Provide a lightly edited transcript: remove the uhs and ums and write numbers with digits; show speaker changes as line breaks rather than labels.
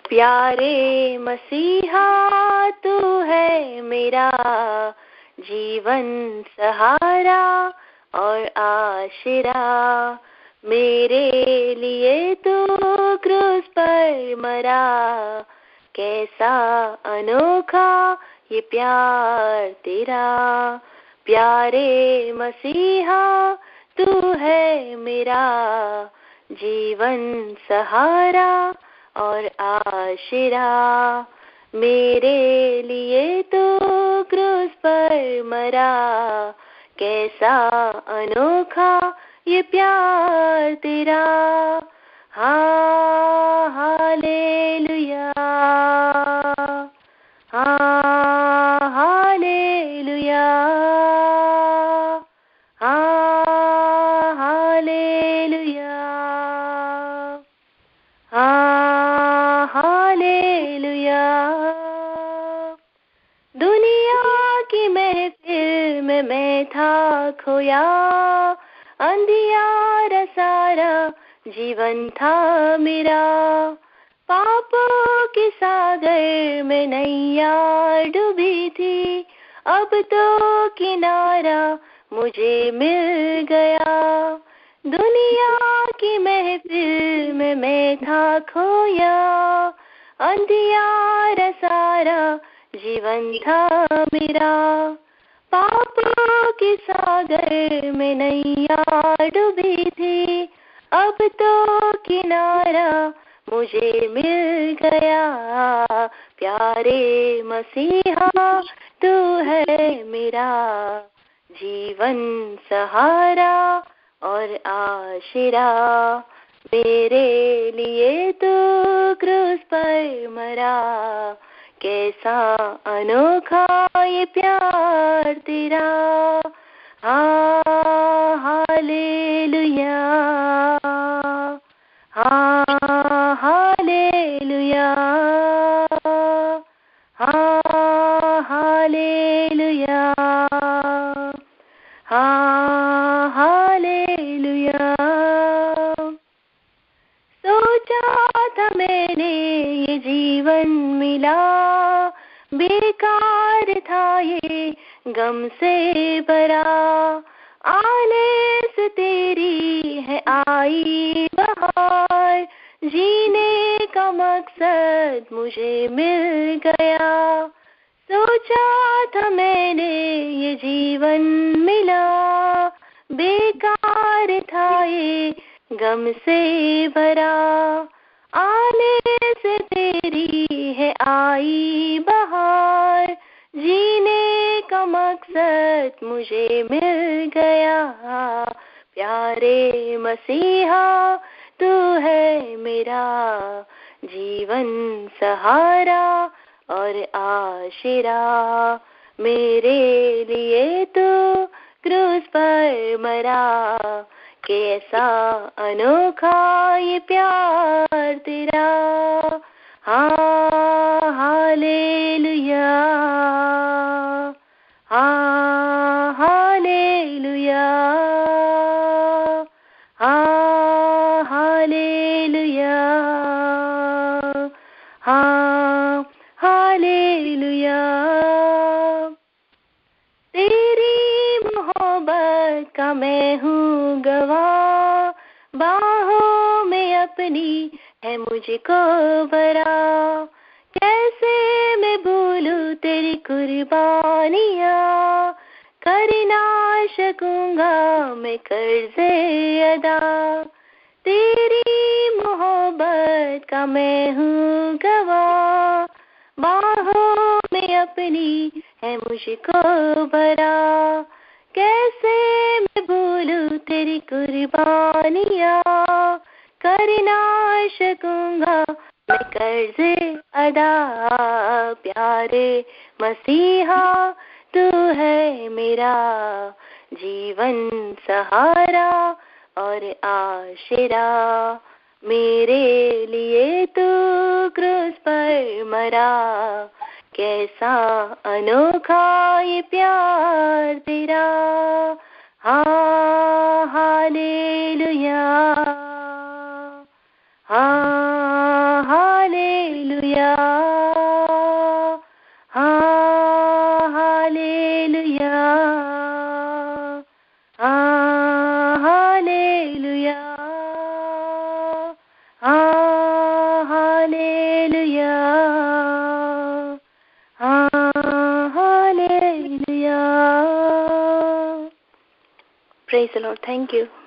प्यारे मसीहा तू है मेरा जीवन सहारा और आशिरा। मेरे लिए तू क्रूस पर मरा, कैसा अनोखा ये प्यार तेरा। प्यारे मसीहा तू है मेरा जीवन सहारा और आशिरा। मेरे लिए तो क्रूस पर मरा, कैसा अनोखा ये प्यार तेरा। Hallelujah, hallelujah, hallelujah, hallelujah. दुनिया की महफिल में मैं था खोया, अंधियारा सारा जीवन था मेरा। पापों के सागर में नैया डूबी थी, अब तो किनारा मुझे मिल गया। दुनिया की महफिल में मैं था खोया, अंधियारा सारा जीवन था मेरा। पापों के सागर में नैया डूबी थी, अब तो किनारा मुझे मिल गया। प्यारे मसीहा तू है मेरा जीवन सहारा और आशिरा। मेरे लिए तू क्रूस पर मरा, कैसा अनोखा ये प्यार तेरा। Hallelujah, hallelujah, hallelujah, hallelujah. सोचा था मैंने ये जीवन मिला, बेकार था ये गम से भरा। आने से तेरी है आई बहार, जीने का मकसद मुझे मिल गया। सोचा था मैंने ये जीवन मिला, बेकार था ये गम से भरा। आने से तेरी है आई बहार, जीने का मकसद मुझे मिल गया। प्यारे मसीहा तू है मेरा जीवन सहारा और आशिरा। मेरे लिए तू क्रूस पर मरा, कैसा अनोखा ये प्यार तेरा। Hallelujah, hallelujah, hallelujah, hallelujah. तेरी मोहब्बत का मैं हूँ गवाह, बाहों में अपनी है मुझको भरा। कैसे मैं भूलूं तेरी कुर्बानियाँ, कर ना सकूंगा मैं कर्ज़े अदा। तेरी मोहब्बत का मैं हूँ गवाह, बाहों में अपनी है मुझको भरा। कैसे मैं भूलूं तेरी कुर्बानियाँ, कर ना सकूंगा मैं कर्ज़े अदा। प्यारे मसीहा तू है मेरा जीवन सहारा और आशिरा। मेरे लिए तू क्रूस पर मरा, कैसा अनोखा ये प्यार तेरा। Hallelujah, hallelujah, praise the Lord, thank you.